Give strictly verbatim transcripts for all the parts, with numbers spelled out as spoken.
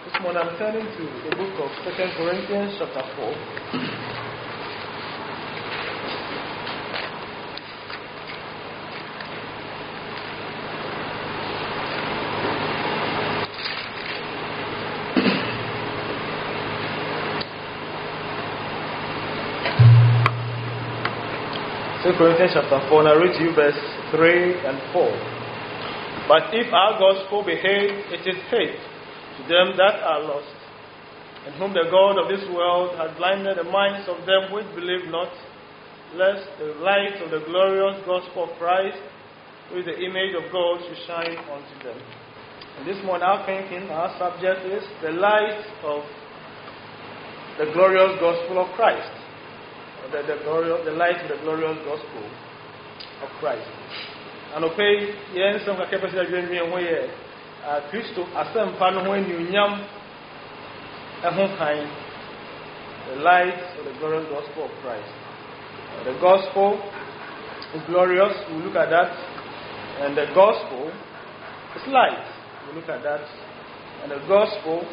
This morning I'm turning to the book of Second Corinthians chapter four. Second Corinthians chapter four, and I read to you verse three and four. But if our gospel be hate, it is hate to them that are lost, in whom the God of this world has blinded the minds of them which believe not, lest the light of the glorious gospel of Christ, with the image of God, should shine unto them. And this morning our thinking, our subject is the light of the glorious gospel of Christ. The, the, glorious, the light of the glorious gospel of Christ. And okay, yes, some capacity of doing me Christo asempa no when you nyam ehun kan the light of the glorious gospel of Christ. The gospel is glorious, we look at that, and the gospel is light, we look at that, and the gospel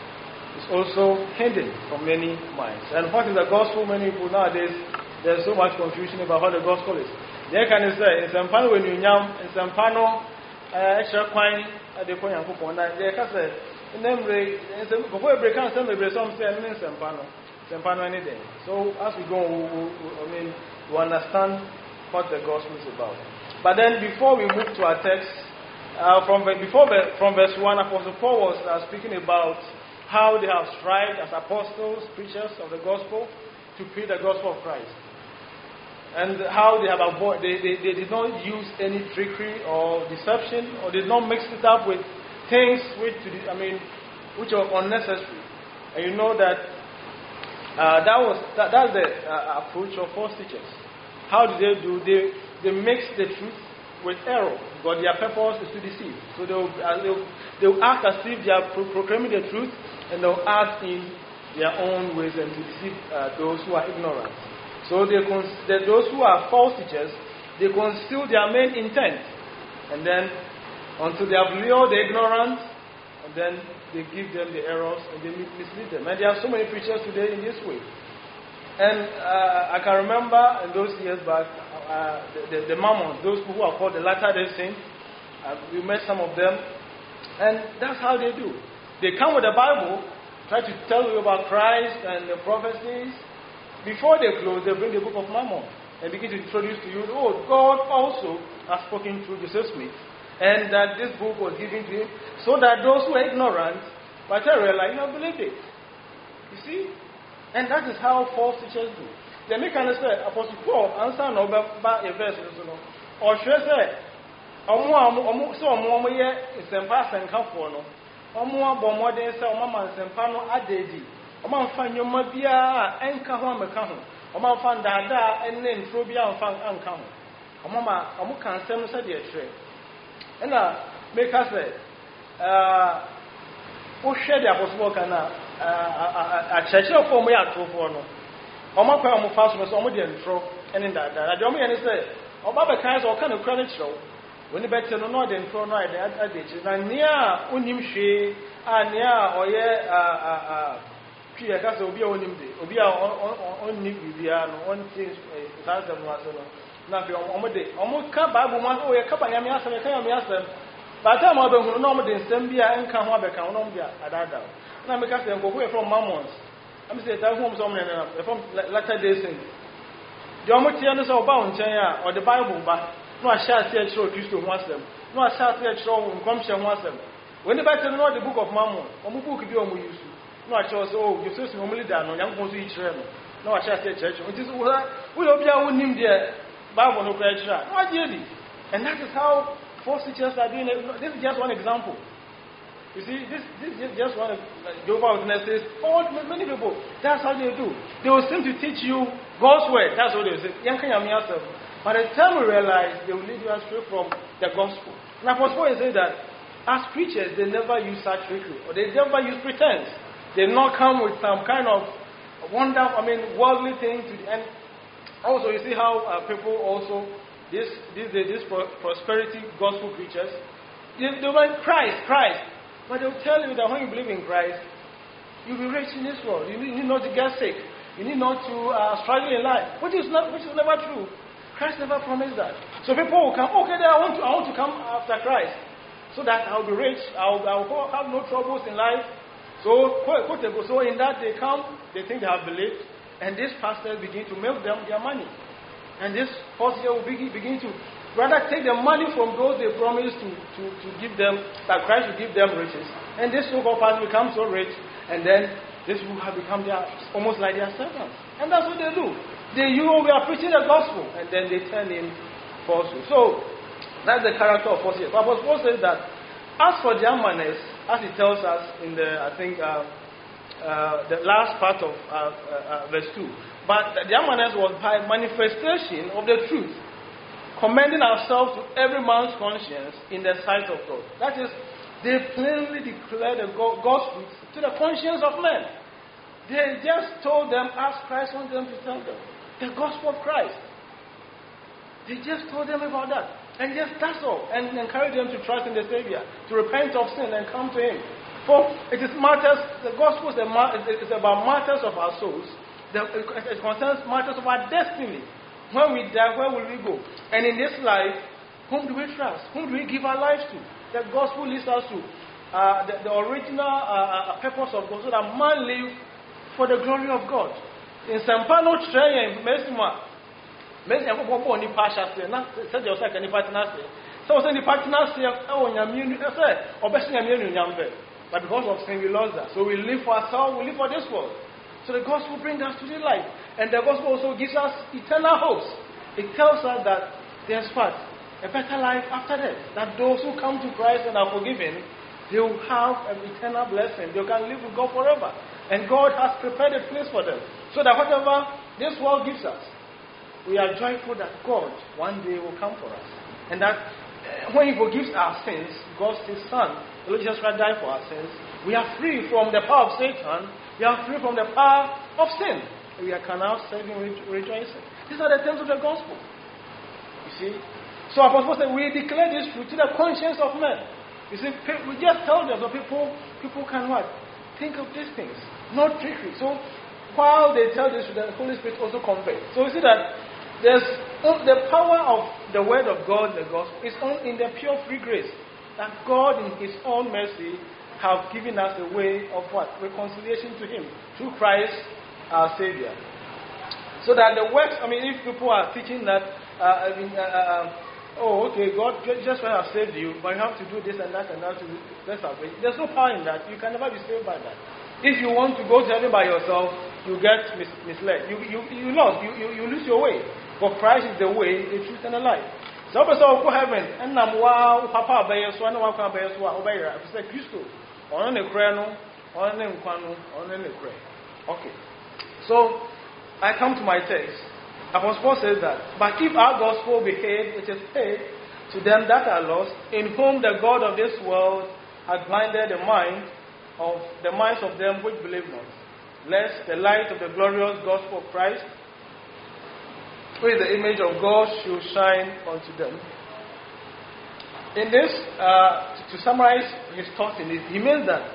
is also hidden from many minds. And what is the gospel? Many people nowadays, there's so much confusion about what the gospel is. They can say, in some panel when you nyam, in some panel extra coin. They point and coupon that they can say, in them break, before we break, some break, some say, and then Sempano, Sempano anything. So as we go, we, we, I mean, we understand what the gospel is about. But then before we move to our text, uh, from before from verse one, Apostle Paul was uh, speaking about how they have strived as apostles, preachers of the gospel, to preach the gospel of Christ. And how they have avoided, they, they, they did not use any trickery or deception, or did not mix it up with things which, I mean, which are unnecessary. And you know that uh, that was that, that's the uh, approach of false teachers. How do they do? They they mix the truth with error, but their purpose is to deceive. So they will, uh, they will, they will act as if they are pro- proclaiming the truth, and they will act in their own ways and to deceive uh, those who are ignorant. So they consider those who are false teachers, they conceal their main intent, and then until they have lured the ignorant, and then they give them the errors and they mislead them. And there are so many preachers today in this way. And uh, I can remember in those years back, uh, the, the, the Mormons, those who are called the Latter-day Saints, uh, we met some of them, and that's how they do. They come with the Bible, try to tell you about Christ and the prophecies. Before they close, they bring the Book of Mormon and begin to introduce to you, oh, God also has spoken through Joseph Smith, and that this book was given to him, so that those who are ignorant, but they realize, you know, believe it. You see? And that is how false teachers do. They make understand, Apostle Paul, answer no about a verse, or should I say, so Omo is a pass and come for no. Omo Bomode say, Omama Sempano Adedi. Oman fan your mabia and kahon mecano. Oman fan dada and then Frobia and fan uncome. Omama, Omukan Sam said the trade. And uh, make us say, uh, who share the apostle can a church of me at two for no. Omaka Omufas was already in throw and in that. I don't mean any say, Obaba kinds or kind of credit show. When the better no then throw night at the ditches. And near Unim she and near or yeah, uh, uh, Pia Casa will be on him, will be on Nibiano, on things, Santa Masono. Now, on day, almost come Bible one, oh, a couple of Yamias and a Yamias. But I'm not going to normally Sembia and Kamabeka, Nombia, Adada. Now, because they go away from Mammons. I'm saying that home some from latter days. The Omotianus of Bound China or the Bible, but no, I shall see a show Christo wants them. No, I shall see a show in Commission wants them. When the better know the book of Mammon, Omuku could be on used to. No, I chose, oh, you say normally done, young ones to each room. No, I shall say church. It is what will be our name there, Bible no pressure. Not really. And that is how false teachers are doing it. This is just one example. You see, this, this is just one of Jehovah's Witnesses. All many people, that's how they do. They will seem to teach you God's word. That's what they will say. By the time we realize, they will lead you astray from the gospel. And Apostle Paul is saying that as preachers, they never use such trickery, or they never use pretense. They not come with some kind of wonder, I mean, worldly thing to the end. Also, you see how uh, people also, this, this, this prosperity gospel preachers, they, they want Christ, Christ. But they'll tell you that when you believe in Christ, you'll be rich in this world. You need, you need not to get sick. You need not to uh, struggle in life, which is not, which is never true. Christ never promised that. So people will come, okay, then I want to, I want to come after Christ, so that I'll be rich. I'll, I'll have no troubles in life. So, so in that they come, they think they have believed, and these pastors begin to milk them their money. And this first year will begin, begin to rather take the money from those they promised to, to, to give them, that Christ will give them riches. And this so-called pastor become so rich, and then this will have become their, almost like their servants. And that's what they do. They, you know, we are preaching the gospel, and then they turn in falsehood. So, that's the character of false years. But Paul says that, as for their manners, as he tells us in the, I think, uh, uh, the last part of uh, uh, uh, verse two, but their manners was by manifestation of the truth, commending ourselves to every man's conscience in the sight of God. That is, they plainly declare the God's truth to the conscience of men. They just told them as Christ wanted them to tell them. The gospel of Christ. They just told them about that. And just that's all. And encourage them to trust in the Savior, to repent of sin and come to Him. For it is matters, the gospel is about matters of our souls. It concerns matters of our destiny. When we die, where will we go? And in this life, whom do we trust? Whom do we give our lives to? The gospel leads us to uh, the, the original uh, uh, purpose of God, so that man live for the glory of God. In Sampano Treya, Mesima, Mesima, Ni Pasha, said the second partner. So, the partner say, oh, Yamin, or best Yamin, Yambe. But because of sin, we lost that. So, we live for ourselves, we live for this world. So, the gospel brings us to the light. And the gospel also gives us eternal hopes. It tells us that there's what? A better life after death. That those who come to Christ and are forgiven, they will have an eternal blessing. They can live with God forever. And God has prepared a place for them. So that whatever this world gives us, we are joyful that God one day will come for us. And that uh, when He forgives our sins, God's His Son, the Lord Jesus Christ died for our sins, we are free from the power of Satan. We are free from the power of sin. We can now serve Him with rejoicing. These are the terms of the gospel. You see? So Apostle said, we declare this truth to the conscience of men. You see, we just tell them, so people, people can what? Think of these things. Not trickery. So while they tell this, the Holy Spirit also conveys. So you see that there's the power of the word of God, the gospel, is on in the pure free grace. That God in His own mercy have given us a way of what? Reconciliation to Him through Christ our Savior. So that the works, I mean, if people are teaching that, uh, I mean, uh, uh, oh, okay, God just might have saved you, but you have to do this and that and that to get salvation. There's no power in that. You can never be saved by that. If you want to go to heaven by yourself, you get mis- misled. You you you lost. You, you you lose your way. For Christ is the way, the truth, and the life. So if you go heaven, and I'm wow, Papa Bayer, so I know what Bayer, so I obey. If it's Christo, on the crano, on the quano, on the cray. Okay. So I come to my text. Apostle Paul says that, but if our gospel be hid, it is hid to them that are lost, in whom the God of this world hath blinded the mind of the minds of them which believe not, lest the light of the glorious gospel of Christ, who is the image of God, should shine unto them. In this, uh, to summarize his thoughts in this, he means that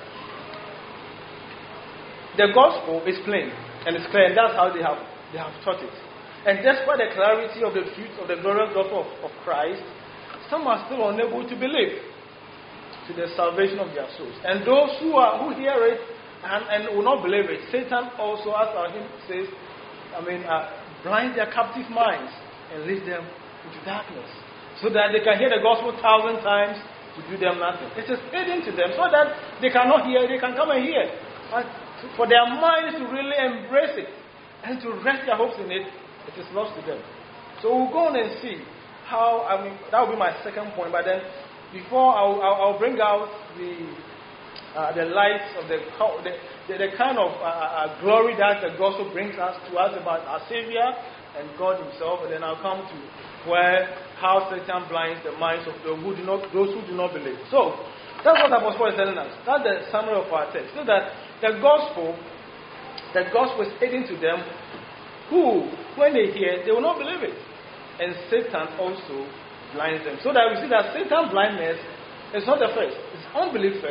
the gospel is plain and it's clear, and that's how they have they have taught it. And despite the clarity of the truth of the glorious gospel of, of Christ, some are still unable to believe to the salvation of their souls. And those who are who hear it and, and will not believe it, Satan also, as our hymn says, I mean, uh, blind their captive minds and lead them into darkness, so that they can hear the gospel a thousand times to do them nothing. It is hidden to them, so that they cannot hear, they can come and hear. But for their minds to really embrace it and to rest their hopes in it, it is lost to them. So we'll go on and see how, I mean, that will be my second point. But then, before I'll, I'll, I'll bring out the uh, the lights of the the, the, the kind of uh, uh, glory that the gospel brings us to us about our Savior and God Himself, and then I'll come to where how Satan blinds the minds of those who do not those who do not believe. So that's what Apostle Paul is telling us. That's the summary of our text. So that the gospel, the gospel is hidden to them who, when they hear, they will not believe it. And Satan also blinds them. So that we see that Satan's blindness is not the first. It's unbelief first,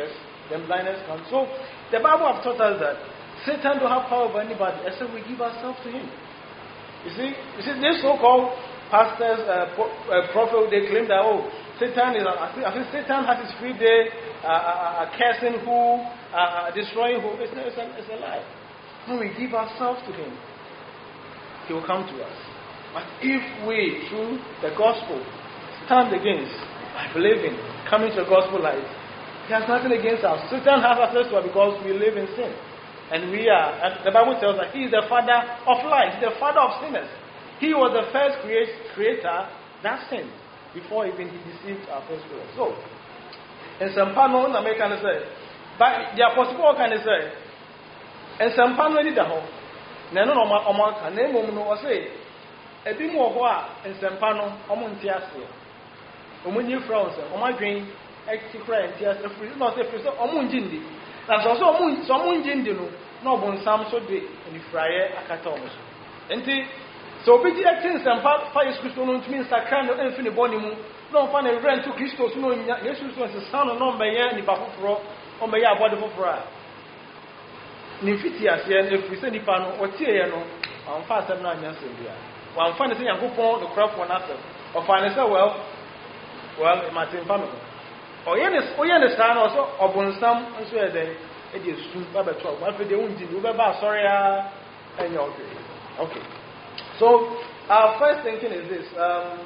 then blindness comes. So the Bible has taught us that Satan don't have power over anybody except we give ourselves to him. You see, you see, these so-called pastors, uh, pro- uh, prophets, they claim that, oh, Satan is, I think, I think Satan has his free day, uh, uh, uh, cursing who, uh, destroying who. It's, it's, a, it's a lie. When we give ourselves to him, he will come to us. But if we, through the gospel, stand against, by believing, coming to the gospel light, he has nothing against us. Satan has access to us because we live in sin. And we are, and the Bible tells us he is the father of lies, the father of sinners. He was the first create, creator that sinned before even he deceived our first parents. So, in some part, no American say, but the apostle can say, and some part, no, no, no, Omar, name of no, say, a bit more in some panel, Omuntiasi, Omuni France, Omar Green, Active Friend, Tias, not a person, Omunjindi. That's also someone Jindino, no one Sam so day in the Friar Akatomus. And so, be the actions and part fire Christo means that kind of infinite bonimu, no fun and rent to Christos, no, Jesus was the son of non by any Bafro, on by our body for Fra. Nifitias, if we send the panel or Tiano, on fast and nine years in there. One funny thing, I go for the crop one after, or find us well, well, it might seem family. Oh, yes, oh, you understand also, or Bonsam, and so then it is soon about twelve. What for the wound in Uber, sorry, and you're okay. Okay. So, our first thinking is this um,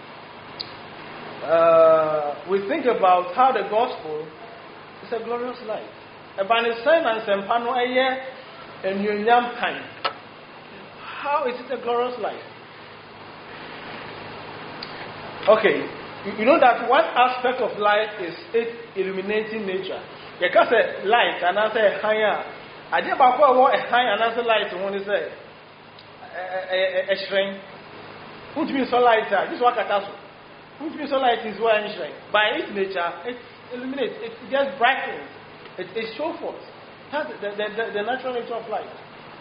uh, we think about how the gospel is a glorious life. About the sign and Sempano a year and your yam time. How is it a glorious life? Okay. You know that one aspect of light is it illuminating nature. You can say light and I say higher. I did about what a high and answer light when you say a shrine. Put me so light, this is what I tell you. Put me so light is why I'm shrine. By its nature, it illuminates, it just brightens, it, it shows forth. That's the, the, the, the natural nature of light.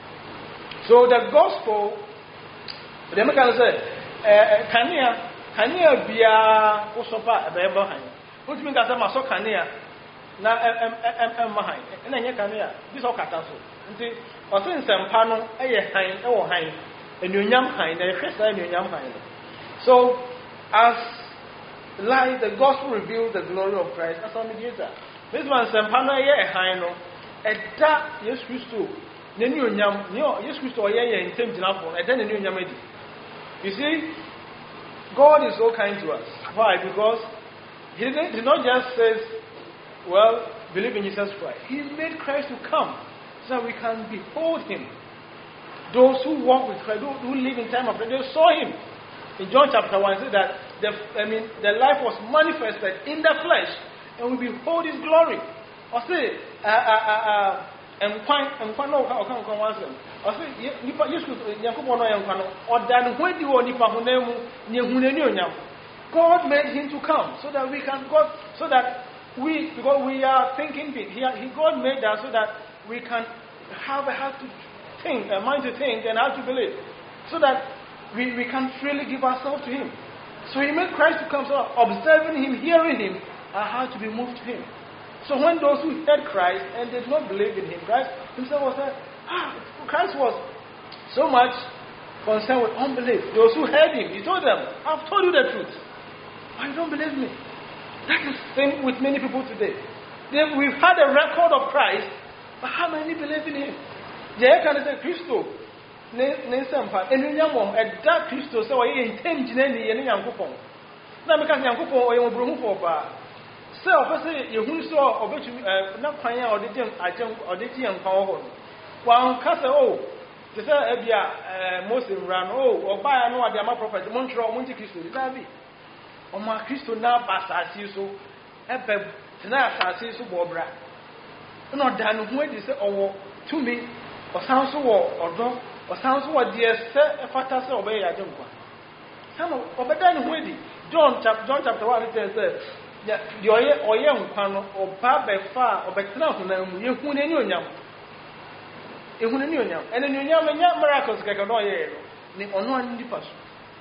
So the gospel, the American say, can you? Kania bia usopa ebe behind. What mean that I saw kania na em em em behind. Na nye kania. This all kata so. Nti o se nsempa no eye han e wo han. Enunyam han na ehwesa enunyam han. So as light the gospel reveals the glory of Christ as our mediator. This one nsempa no eye han no eda Yesu Kristo na enunyam ne Yesu Kristo oye ye ntem ginafo eda na enunyam edi. You see, God is so kind to us. Why? Because He did not just say, well, believe in Jesus Christ. He made Christ to come so that we can behold Him. Those who walk with Christ, those who live in time of prayer, they saw Him. In John chapter one, it says that the, I mean, the life was manifested in the flesh, and we behold His glory. Or say, uh, uh, uh, uh, and quite, and quite no, I can't come once. I say, you Yakubono Yankano, or than when you are Nipa Hunemu, Yahunenium. God made him to come so that we can, God, so that we, because we are thinking, he, he, God made us so that we can have a heart to think, a mind to think, and how to believe. So that we, we can freely give ourselves to Him. So He made Christ to come, so observing Him, hearing Him, our heart to be moved to Him. So when those who heard Christ and did not believe in Him, Christ Himself was like, ah, Christ was so much concerned with unbelief. Those who heard Him, He told them, I've told you the truth. Why you don't believe me? That is the same with many people today. They, we've had a record of Christ, but how many believe in Him? Yeah, can I say Christo? And you know, a dark Christo, so I intend to name the Yankupon. Now, because Yankupon or you will for bar. So, I say, you who saw or bet you not crying or the gym, I jump or the gym power. One castle, oh, to say, Ebia, Muslim ran, oh, or buy no idea my prophet, Montreal, Monte Cristo, is that be? O ma Cristo na basasi so, ebe tena asasi so bobra. No dan hu edi se owo to me, o san so wo odo, o san so wo de se e fata se obe ya jenkwa. Samo obedan hu edi. John chapter John chapter one it says, the oye oye nkwa no oba be fa obetena hunam ye hu ne ni onyam. E hu ne ni onyam. Ene ni onyam nya miracles keke no oye no. Ni ono an ndi paso.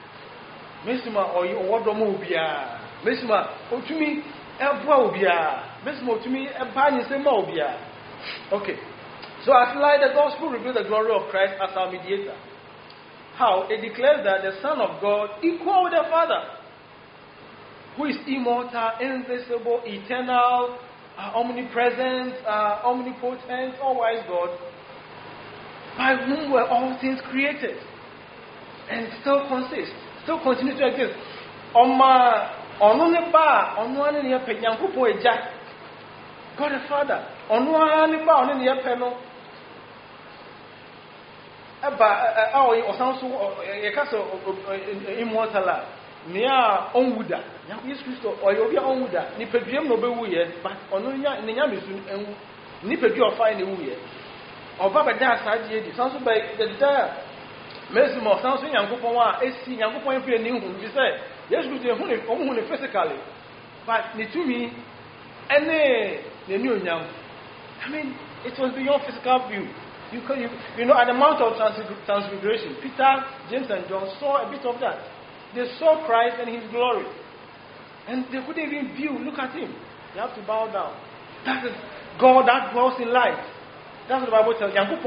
Mesima oyi owodomo obia. Mesima otumi eboa obia. This more to me, a ban is a mobia. Okay. So as like the gospel reveals the glory of Christ as our mediator. How? It declares that the Son of God equal with the Father, who is immortal, invisible, eternal, uh, omnipresent, uh, omnipotent, all-wise God, by whom were all things created, and still consist, still continue to exist. Oma onune ba onwane ne pe Nyankopon eja, God the Father, onwane ba onne ne pe no eba awo osanso yekaso immortal nia onwuda Jesus Christ oyo bi onwuda ni pediem no bewu ye but ono nya ne nya mesu enwu ni pedu ofa ne wu ye oba be da asaje edi sanso be da mesu mo sanso Nyankopon a esi Nyankopon efre ni hu bi say Jesus Christ hu ne omu ne physically but ni to me ene ne ni onyam. I mean, it was beyond physical view. You, could, you, you know, at the Mount of Transfiguration, Peter, James, and John saw a bit of that. They saw Christ and His glory. And they couldn't even view, look at Him. They have to bow down. That is God that dwells in light. That's what the Bible tells. And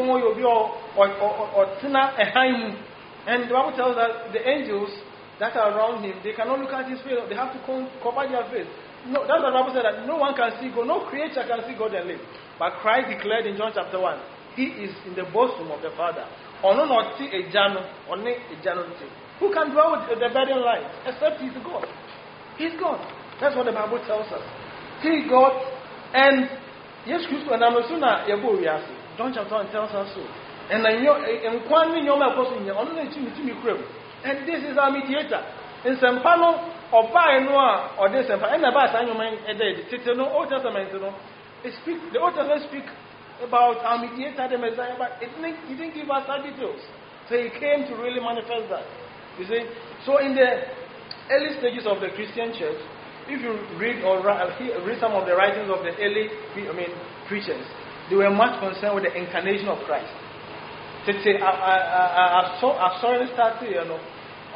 the Bible tells that the angels that are around Him, they cannot look at His face. They have to cover their face. No, that's what the Bible said, that no one can see God. No creature can see God and live. But Christ declared in John chapter one, He is in the bosom of the Father. Who can dwell with the burden light except He's God? He's God. That's what the Bible tells us. He is God. And yes, Christ and Amasuna Yabo Yasi. John chapter one tells us so. And and this is our mediator. In Sempano or Noah or this and about the Old Testament, it speak, the Old Testament speak about our mediator, the Messiah, but it didn't, he didn't give us that details. So He came to really manifest that. You see? So in the early stages of the Christian church, if you read or read some of the writings of the early, I mean, preachers, they were much concerned with the incarnation of Christ. To say, I saw it started, you know,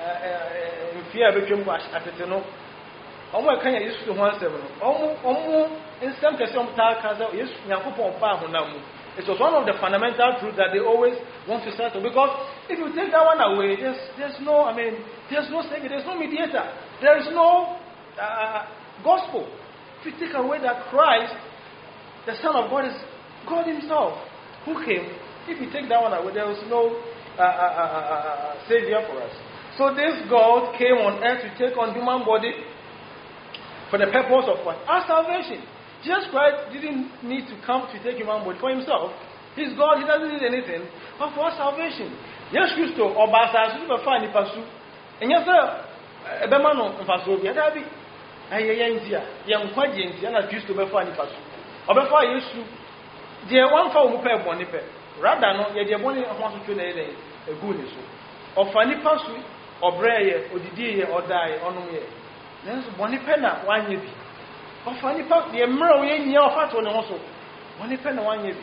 in fear of becoming at the no. Omo kan ya Yesu ho ansem no omo omo insem kese omo ta ka say Yesu Nyankopon pa ho na mu. It was one of the fundamental truths that they always want to settle, because if you take that one away, there's there's no I mean there's no savior, there's no mediator, there is no uh, gospel. If you take away that Christ, the Son of God, is God Himself who came, if you take that one away, there is no uh, uh, uh, uh, savior for us. So this God came on earth to take on human body. For the purpose of what? Our salvation. Jesus Christ didn't need to come to take human body for Himself. He's God, He doesn't need anything. But for our salvation. Yes, Christ, or Basa, super fine, Pasu. And yes, sir, a Bemano, and Pasu, the other big. I am here. Young Quadians, and I used to be fine, Pasu. Or before you shoot. Dear one for who pay one nipper. Rather, no, yet your money wants to kill a goodness. Or funny Pasu, or Bray, or Didier, or die, or no year. Then one penna one year. Or funny part, the mirror in your fat one also. One penna one year.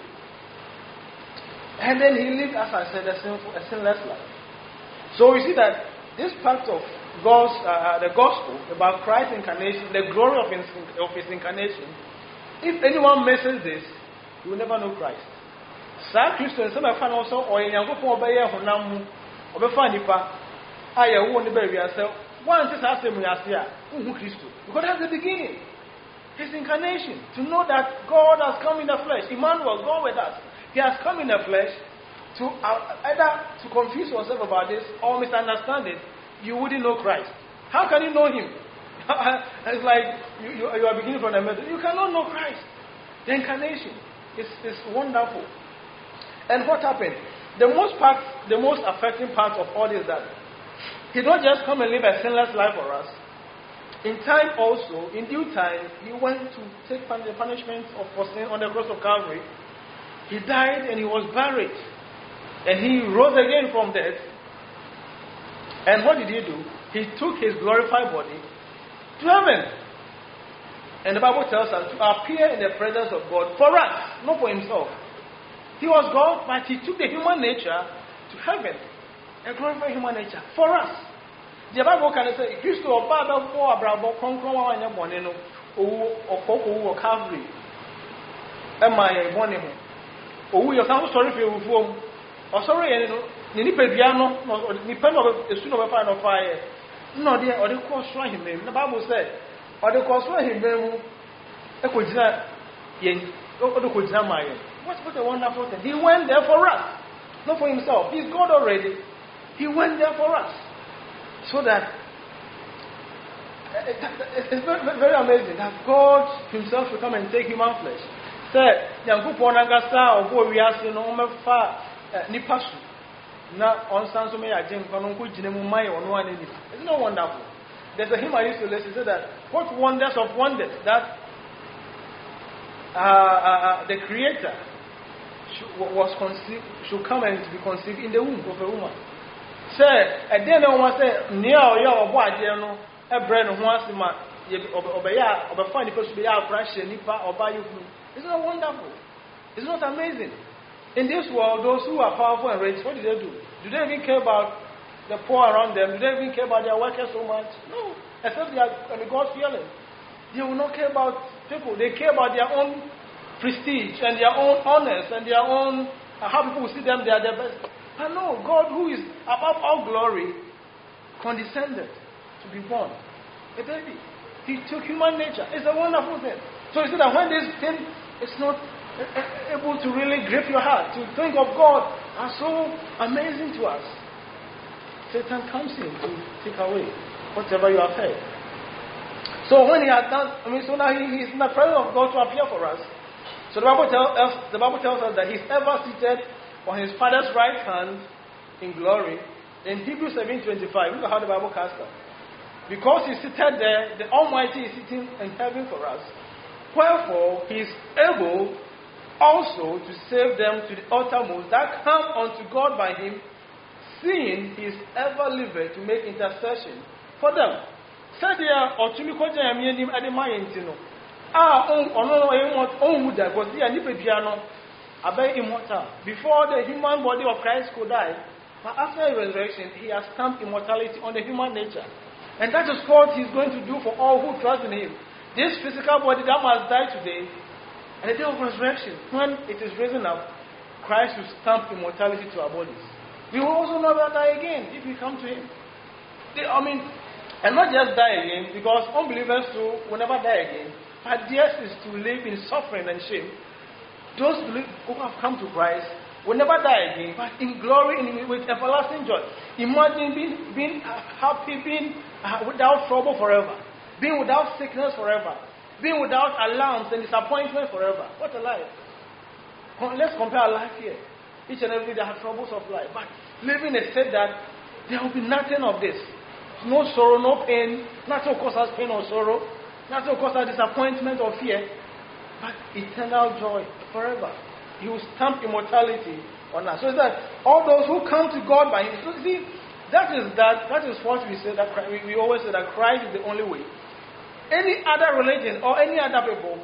And then He lived, as I said, a sinful, a sinless life. So we see that this part of God's, uh, the gospel about Christ's incarnation, the glory of His, of his incarnation, if anyone misses this, you will never know Christ. Sa Christian, some of us also, or in Yango obey Honamu, or before Nipa, I won't bury yourself. Once it's asked him, because that's the beginning. His incarnation. To know that God has come in the flesh. Emmanuel, God with us. He has come in the flesh to uh, either to confuse yourself about this or misunderstand it. You wouldn't know Christ. How can you know Him? It's like you, you, you are beginning from the middle. You cannot know Christ. The incarnation is, is wonderful. And what happened? The most part, the most affecting part of all is that He don't just come and live a sinless life for us. In time also, in due time, He went to take the punishment of for sin on the cross of Calvary. He died and He was buried. And He rose again from death. And what did He do? He took His glorified body to heaven. And the Bible tells us to appear in the presence of God for us, not for Himself. He was God, but He took the human nature to heaven. A glorified human nature for us. The Bible can say, Christo or Baba for Abrabo, Concron, and Yabonino, or Coco or Calvary. Am I one of them? Oh, you're sorry for your phone. Or sorry, any piano, or the pen of a soon of a fire of fire. No, dear, or the course for him. The Bible said, or the course for him, a Kujina, yen, or the Kujina Maya. What a wonderful thing. He went there for us, not for himself. He's God already. He went there for us. So that it's very, very amazing that God himself will come and take human flesh. Say, Yankupon Agasa or go we ask no far Nipasu. Now on Sanso a Jim Kanunku Jinemumai on one in it. It's not wonderful. There's a hymn I used to listen to that. What wonders of wonders that uh, uh, the Creator should, was conceived, should come and be conceived in the womb of a woman. Say, and then no one said, near your boy, you know, a brand of once a month, obey, or find the person to be out, crash, nipa, or buy you. Isn't that wonderful? Isn't that amazing? In this world, those who are powerful and rich, what do they do? Do they even care about the poor around them? Do they even care about their workers so much? No. Except they are God fearing. They will not care about people. They care about their own prestige and their own honors and their own, uh, how people will see them, they are their best. But no, God, who is above all glory, condescended to be born a baby. He took human nature. It's a wonderful thing. So you see that when this thing is not able to really grip your heart, to think of God as so amazing to us, Satan comes in to take away whatever you have heard. So when he had done, I mean, so now he, he is in the presence of God to appear for us. So the Bible, tell us, the Bible tells us that he's ever seated on his Father's right hand in glory. In Hebrews seven twenty-five, look at how the Bible casts up. Because he's seated there, the Almighty is sitting in heaven for us. Wherefore, he is able also to save them to the uttermost that come unto God by him, seeing he is ever living to make intercession for them. Said there, or to me, because I am in the mind, you know. Ah, oh, no, no, oh, that was the piano, about immortal. Before the human body of Christ could die, but after his resurrection, he has stamped immortality on the human nature. And that is what he's going to do for all who trust in him. This physical body that must die today, and the day of resurrection, when it is risen up, Christ will stamp immortality to our bodies. We will also never die again if we come to him. They, I mean, and not just die again, because unbelievers too will never die again. But theirs is to live in suffering and shame. Those who have come to Christ will never die again, but in glory and with everlasting joy. Imagine being, being happy, being uh, without trouble forever, being without sickness forever, being without alarms and disappointment forever. What a life. Let's compare our life here. Each and every day they have troubles of life, but living a state that there will be nothing of this. No sorrow, no pain, nothing will cause us pain or sorrow, nothing will cause us disappointment or fear, but eternal joy forever. He will stamp immortality on us. So it's that all those who come to God by him. So see, that is that that is what we say that we, we always say that Christ is the only way. Any other religion or any other people,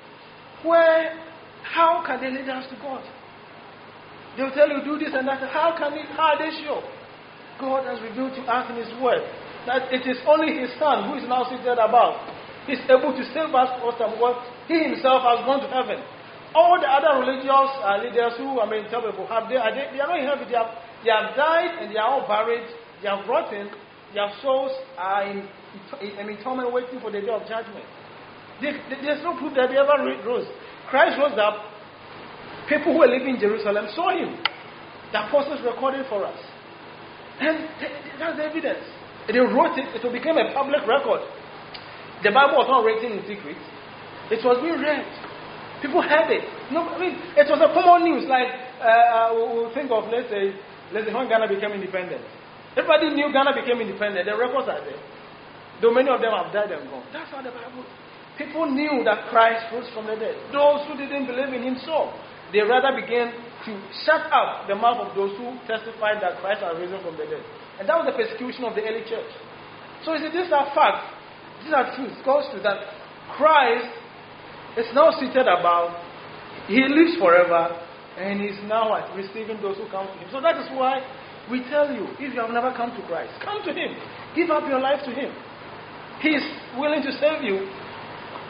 where how can they lead us to God? They'll tell you do this and that. How can it how are they sure? God has revealed to us in his word that it is only his Son who is now seated above. He's able to save us from what he himself has gone to heaven. All the other religious uh, leaders who I mean, tell people, have they, are they, they are not in heaven. They have, they have died and they are all buried. They have rotten. Their souls are in, in, in torment waiting for the day of judgment. They, they, there's no proof that they ever rose. Christ rose up. People who were living in Jerusalem saw him. The apostles recorded for us. And that's the evidence. They wrote it. It became a public record. The Bible was not written in secret. It was being read. People heard it. No, I mean, it was a common news. Like, uh, we'll think of, let's say, let's say when Ghana became independent. Everybody knew Ghana became independent. The records are there. Though many of them have died and gone. That's how the Bible. People knew that Christ rose from the dead. Those who didn't believe in him saw. They rather began to shut up the mouth of those who testified that Christ had risen from the dead. And that was the persecution of the early church. So you see, these are facts. These are truths. Goes to that Christ is now seated above. He lives forever. And he's now what? Receiving those who come to him. So that is why we tell you, if you have never come to Christ, come to him. Give up your life to him. He is willing to save you.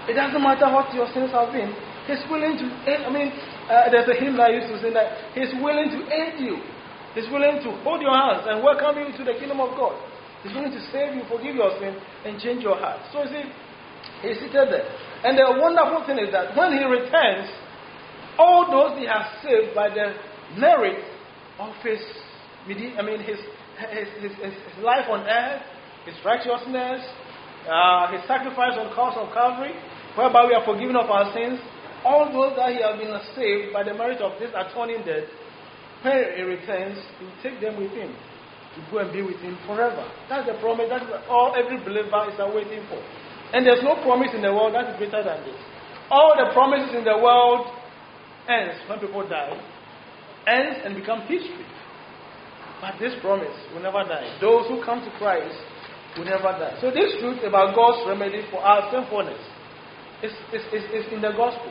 It doesn't matter what your sins have been. He's willing to aid. I mean, uh, there's a hymn that I used to sing that He's willing to aid you. He's willing to hold your hands and welcome you to the kingdom of God. He's willing to save you, forgive your sin, and change your heart. So you see, He's seated there. And the wonderful thing is that when He returns, all those He has saved by the merit of His, I mean, His His, his, his, his life on earth, His righteousness, uh, His sacrifice on the cross of Calvary, whereby we are forgiven of our sins, all those that He has been saved by the merit of this atoning death, when He returns, He will take them with Him to go and be with Him forever. That's the promise that all every believer is awaiting for. And there's no promise in the world that is greater than this. All the promises in the world ends when people die, ends and become history. But this promise will never die. Those who come to Christ will never die. So this truth about God's remedy for our sinfulness is, is, is, is in the gospel.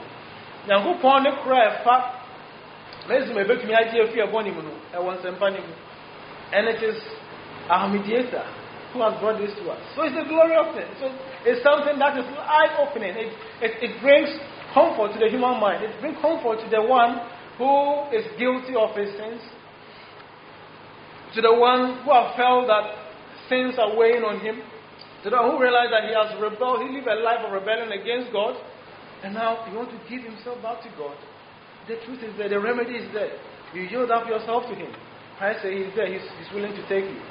And it is our mediator who has brought this to us. So it's the glory of it. So it's something that is eye-opening. It, it, it brings comfort to the human mind. It brings comfort to the one who is guilty of his sins, to the one who has felt that sins are weighing on him, to the one who realized that he has rebelled, he lived a life of rebellion against God, and now he wants to give himself back to God. The truth is there, the remedy is there. You yield up yourself to Him. Christ says He's there, He's, he's willing to take you.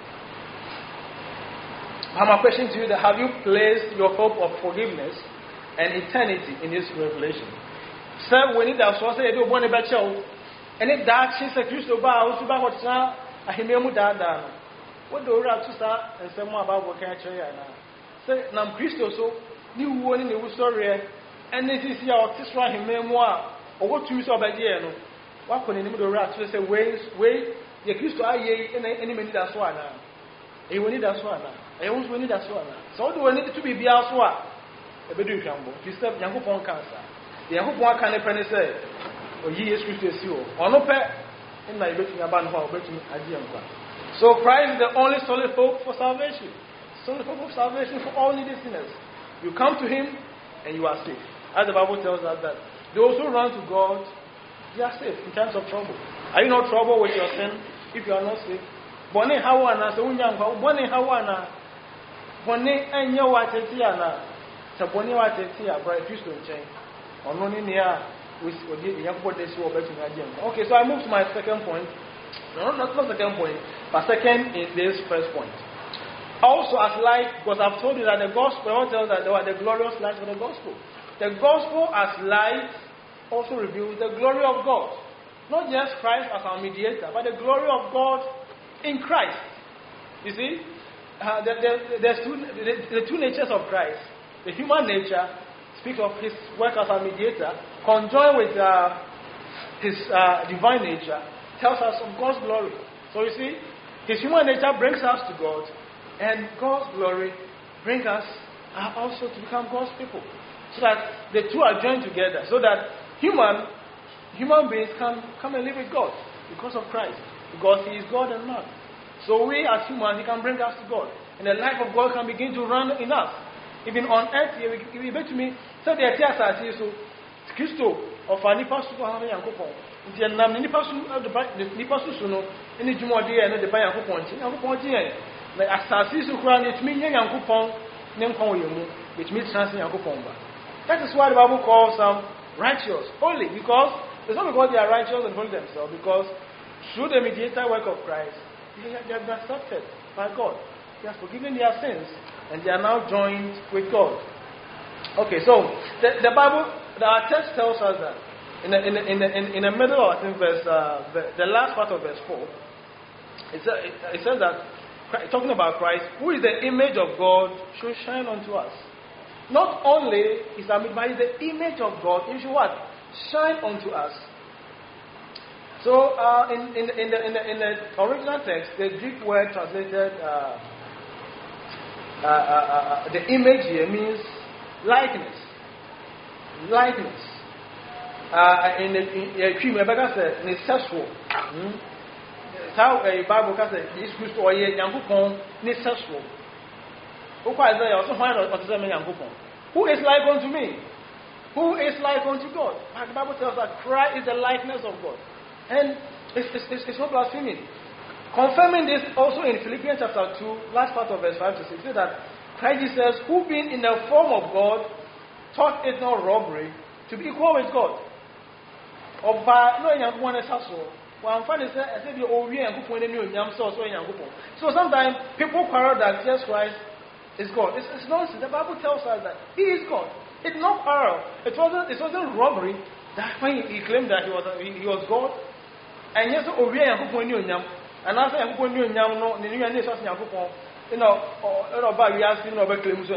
I have a question to you: that have you placed your hope of forgiveness and eternity in this revelation? Sir, when it does, so say, I do want to bet you, and it that she's a Christian about to buy what's now. I hear me down. What do you have to start and say more about what can I tell you now? Say, Nam Christo, so new one in the story, and this is your sister, him memoir, or what you saw by the end. What can you do? Rat to say, wait, wait, the Christo, I ye any minute that's one. He will need that one. I always will need that one. So, do I need to be the Aswa? A bit of Cambo, you step Yanko Pon cancer. The Yanko Pon can a say, or ye is Christo, or no pet. In my betting about how betting idea. So Christ is the only solid hope for salvation. Solid hope of salvation for all needy sinners. You come to Him and you are safe. As the Bible tells us that those who run to God, they are safe in times of trouble. Are you not troubled with your sin if you are not safe? Bonnie Hawana, so Bonnie Hawana, Bonnie and your Watetiana, Saboni Watetia, bright Christian chain, or no near. Okay, so I move to my second point. No, not, not second point, but second in this first point. Also, as light, because I've told you that the gospel tells that there were the glorious lights of the gospel. The gospel as light also reveals the glory of God. Not just Christ as our mediator, but the glory of God in Christ. You see, uh, the, the, there's two, the, the two natures of Christ. The human nature speaks of His work as our mediator, conjoined with uh, His uh, divine nature, tells us of God's glory. So you see, His human nature brings us to God, and God's glory brings us uh, also to become God's people. So that the two are joined together, so that human human beings can come and live with God because of Christ, because He is God and man. So we as humans, He can bring us to God, and the life of God can begin to run in us. Even on earth, He will be to me. So the tears are so Christo of a nipa su ha na Yankopon. Nti enam ni nipa su the nipa su su no eni dwumode e no de ba Yankopon nti Yankopon ti en na asase su kura na etimi nya Yankopon ne nkon oyemu etimi translate Yankopon ba. That is why the Bible calls them righteous, holy, because it's not because they are righteous and holy themselves, because through the mediator work of Christ, they have been accepted by God. He has forgiven their sins, and they are now joined with God. Okay, so the, the Bible, our text tells us that in the, in the, in the, in, in the middle of I think verse, uh, the, the last part of verse four, it, it, it says that talking about Christ, who is the image of God, should shine unto us. Not only is that, but is the image of God, it should what? Shine unto us. So uh, in, in, in, the, in, the, in the original text, the Greek word translated uh, uh, uh, uh, the image here means likeness. Likeness. Uh, in the in Rebecca said, necessary. How a Bible can say, this Christ or ye Yankupon, necessary. Who is like unto me? who is like unto God. And the Bible tells us that Christ is the likeness of God. And it's, it's, it's, it's not blaspheming. Confirming this also in Philippians chapter two, last part of verse five to six, says that Christ Jesus, who being in the form of God, thought it not robbery to be equal with God. So sometimes people quarrel that Jesus Christ is God. It's, it's nonsense. The Bible tells us that He is God. It's not quarrel. It wasn't. It wasn't robbery that when he, he claimed that he was he, he was God. And yes, and after I'm going to know, the new nation, you know, or about you asking about claims.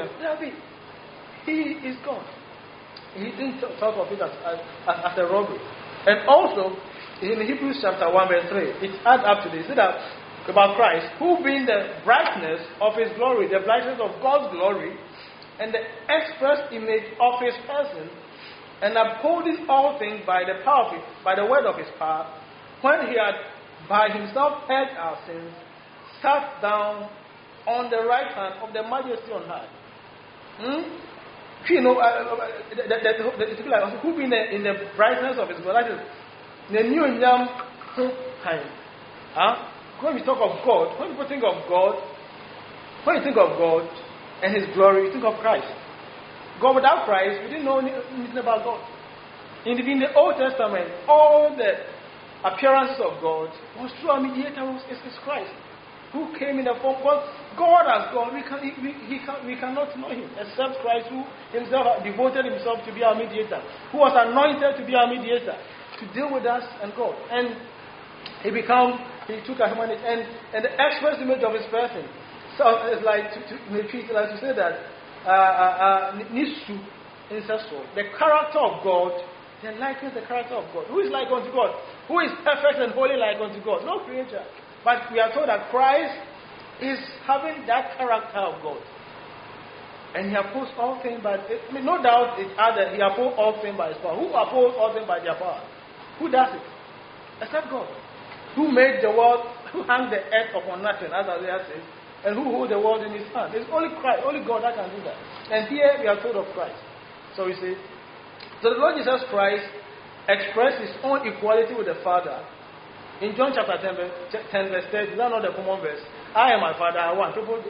He is God. He didn't talk of it as, as, as a robbery. And also, in Hebrews chapter one, verse three, it adds up to this. It that about Christ, who being the brightness of His glory, the brightness of God's glory, and the express image of His person, and upholding all things by the power of His, by the word of His power, when He had by Himself purged our sins, sat down on the right hand of the Majesty on high. Hmm? You know, uh, the, the, the, the, the, who being in the brightness of His glory, that is the new young time. Huh? When we talk of God, when people think of God, when you think of God and His glory, you think of Christ. God without Christ, we didn't know anything about God. In the, in the Old Testament, all the appearances of God was through a mediator, is, is Christ, who came in the form. But God as God, we, can, we, he can, we cannot know Him except Christ, who Himself devoted Himself to be our mediator, who was anointed to be our mediator, to deal with us and God. And He became, He took a humanity, and, and the express image of His person. So it's like to, to repeat, like to say that uh, uh, uh, Nisu, ancestral, the character of God. Then likeness the character of God. Who is like unto God? Who is perfect and holy like unto God? No creature. But we are told that Christ is having that character of God. And He upholds all things by, I mean, no doubt it's other, He upholds all things by His power. Who upholds all things by their power? Who does it? Except God. Who made the world, who hung the earth upon nothing, as Isaiah says, and who holds the world in His hand. It's only Christ, only God that can do that. And here we are told of Christ. So we say, so the Lord Jesus Christ expressed His own equality with the Father. In John chapter ten, ten verse thirty, is that not the common verse? I and my Father are one. People,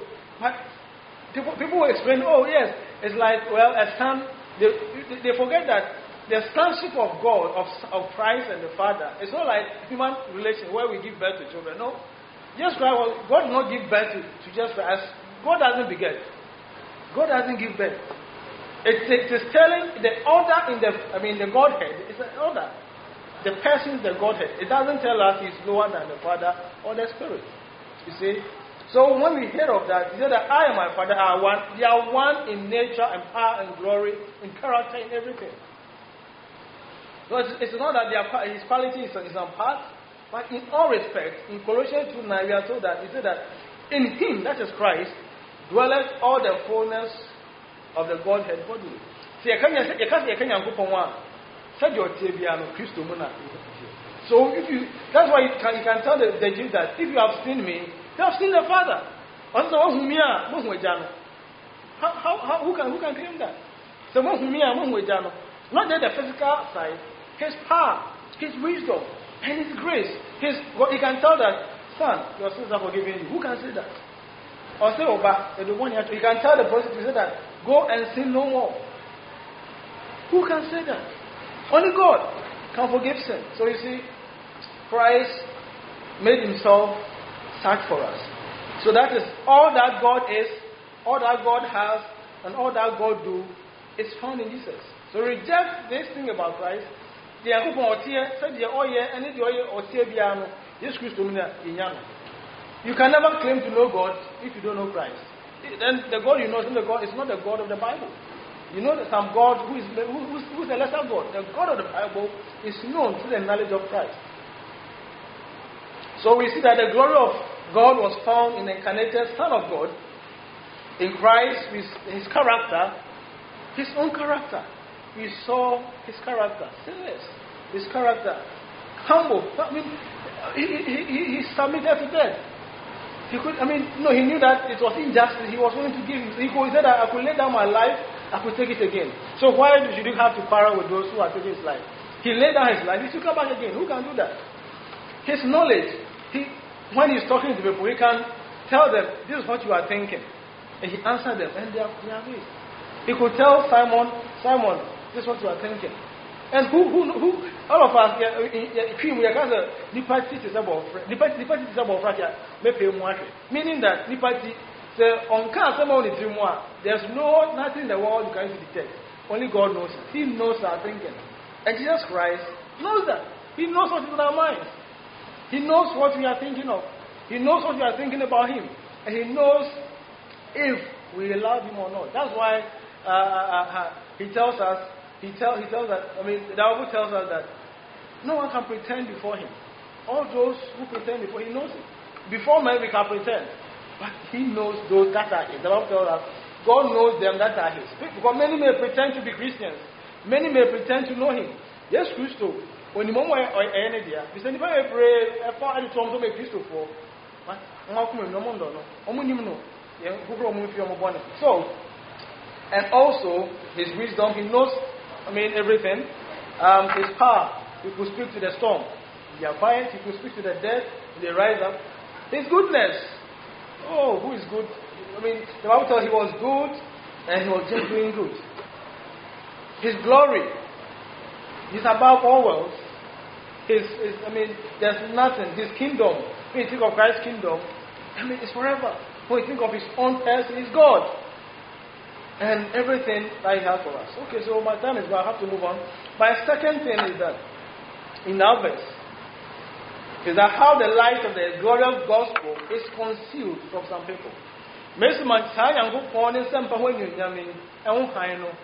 people, people will explain, oh yes, it's like, well, a son, they, they forget that the sonship of God, of, of Christ and the Father, it's not like human relation where we give birth to children. No. Jesus Christ, God did not give birth to, to Jesus Christ. God doesn't beget. God doesn't give birth. It, it is telling the order in the, I mean, the Godhead. It's an order. The person is the Godhead. It doesn't tell us He's lower than the Father or the Spirit. You see? So when we hear of that, we say that I and my Father are one. They are one in nature and power and glory, in character, in everything. So it's, it's not that their, His quality is, is on part, but in all respects, in Colossians two nine, we are told that He said that in Him, that is Christ, dwelleth all the fullness of the Godhead bodily. See, I can't say I can't go for one. Said your Tibiano, Christo Mona. So if you, that's why you can, you can tell the, the Jews that if you have seen me, you have seen the Father. How, how, how, who can who can claim that? So not just the physical side, His power, His wisdom, and His grace. His, well, you can tell that, son, your sins are forgiven you. Who can say that? Or say, Oba, the one you can tell the prostitute say that, go and sin no more. Who can say that? Only God can forgive sin. So you see, Christ made Himself such for us. So that is all that God is, all that God has, and all that God do is found in Jesus. So reject this thing about Christ. You can never claim to know God if you don't know Christ. Then the God you know is not the God, it's not the God of the Bible. You know that some God who is who, who's, who's a lesser God. The God of the Bible is known through the knowledge of Christ. So we see that the glory of God was found in the incarnated Son of God. In Christ, with His character, His own character. We saw His character, sinless. His character, humble. I mean, he, he, he, he submitted to death. He could. I mean, no, he knew that it was injustice. He was willing to give. He could say that I could lay down my life I could take it again. So why should you have to quarrel with those who are taking his life? He laid down his life, he should come back again. Who can do that? His knowledge, he, when he's talking to people, he can tell them, this is what you are thinking. And he answered them, and they are, they are this. He could tell Simon, Simon, this is what you are thinking. And who, who, who, all of us, meaning that there's no nothing in the world you can detect. Only God knows it. He knows our thinking. And Jesus Christ knows that. He knows what is in our minds. He knows what we are thinking of. He knows what we are thinking about Him. And He knows if we love Him or not. That's why uh, uh, uh, He tells us, He, tell, he tells us, I mean, the Bible tells us that no one can pretend before Him. All those who pretend before, He knows it. Before men, we can pretend. But He knows those that are His. The Bible tells us, God knows them that are His. Because many may pretend to be Christians. Many may pretend to know Him. Yes, Christ. When the moment I end there, we say, if I pray, I found it to make Christ for. So, and also, His wisdom, He knows, I mean, everything. Um, his power, He could speak to the storm. They are quiet, He could speak to the dead, they rise up. His goodness. Oh, who is good? I mean, the Bible tells He was good, and He was just doing good. His glory, He's above all worlds. His, his, I mean, there's nothing. His kingdom, when you think of Christ's kingdom, I mean, it's forever. When you think of His own person, He's God. And everything that He has for us. Okay, so my time is gone. I have to move on. My second thing is that, in our verse, is that how the light of the glorious gospel is concealed from some people. Most man say young go pon in some when you nyame ehun kan no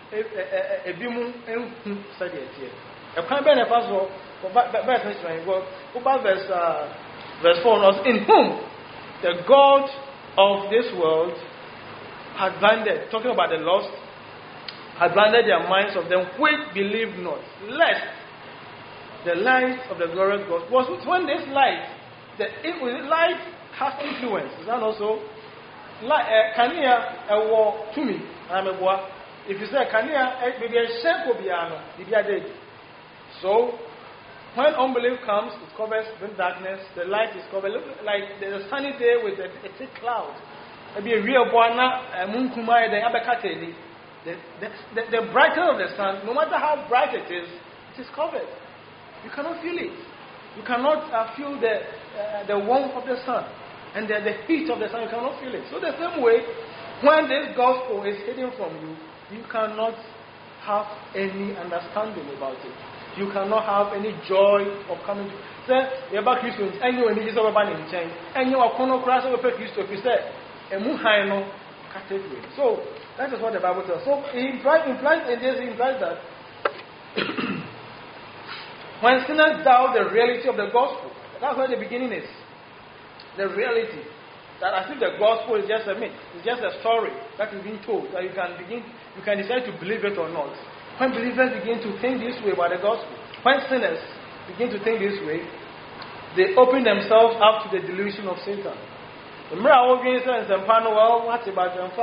ebimu ehun said it here. E kan be na fa so verse nine go over verse uh, verse four was in whom the God of this world had blinded, talking about the lost, had blinded their minds of them which believe not, lest the light of the glorious gospel was when this light, the light has influence. Is that also? Kania ewo to me, I'm a boy. If you say Kania, maybe a shape will be ano, so when unbelief comes, it covers the darkness, the light is covered. Look like there's a sunny day with a, a thick cloud. Maybe a real boy na munkumai the abakate. The the the brighter of the sun, no matter how bright it is, it is covered. You cannot feel it. You cannot uh, feel the uh, the warmth of the sun. And the, the heat of the sun, you cannot feel it. So the same way, when this gospel is hidden from you, you cannot have any understanding about it. You cannot have any joy of coming to. Say, you're about Christians, and you need to be in change. And you are going to cross over Christ if you say, so that is what the Bible tells. So it implies, implies in this, it implies that when sinners doubt the reality of the gospel, that's where the beginning is. The reality that as if the gospel is just a myth, it's just a story that is being told, that you can begin, you can decide to believe it or not. When believers begin to think this way about the gospel, when sinners begin to think this way, they open themselves up to the delusion of Satan. The mirror will be saying, well, what about them?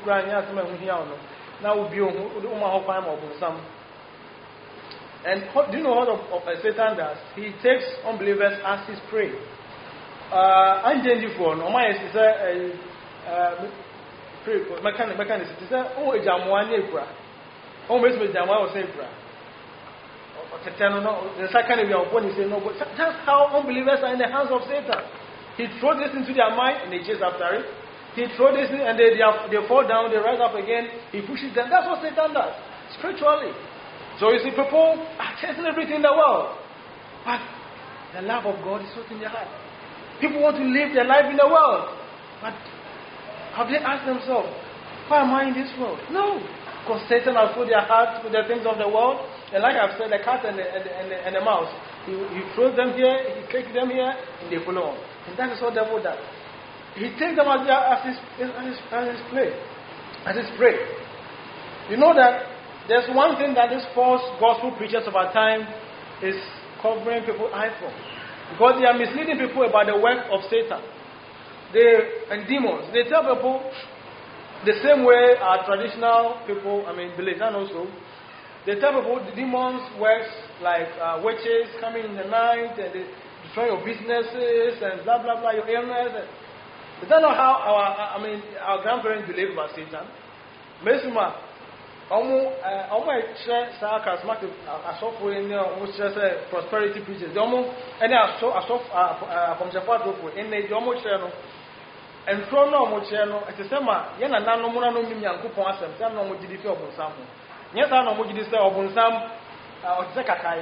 Now will be some. And do you know what of, of Satan does? He takes unbelievers as his prey. Uh, I'm changing for no my is a mechanic mechanic is oh a jamwan ekura oh me me jamwan was ekura or no the second we are upon is no but that's how unbelievers are in the hands of Satan. He throws this into their mind and they chase after it. He throws this in and they they, are, they fall down, they rise up again. He pushes them. That's what Satan does spiritually. So you see, people are chasing everything in the world, but the love of God is not in their heart. People want to live their life in the world. But have they asked themselves, why am I in this world? No. Because Satan has filled their hearts with the things of the world. And like I've said, the cat and the, and the, and the, and the mouse. He, he throws them here, he takes them here, and they follow on. And that is what the devil does. He takes them as, their, as, his, as, his, as his play. As his prey. You know that there's one thing that these false gospel preachers of our time is covering people's eyes from. Because they are misleading people about the work of Satan. They and demons. They tell people, the same way our traditional people, I mean, believe, and also, the type of the demons works like uh, witches coming in the night and they destroy your businesses and blah blah blah, your illness. And is that not how our, I mean, our grandparents believed about Satan? Mesuma, almost, almost share charismatic, I saw for in almost just prosperity preachers. The almost, and I saw, I saw from Jaffa for in the almost share. And from no more channel, at the same time, Yana no more no million coupons and some no more G D P of some. Yes, I know what you say of some or Zekakai,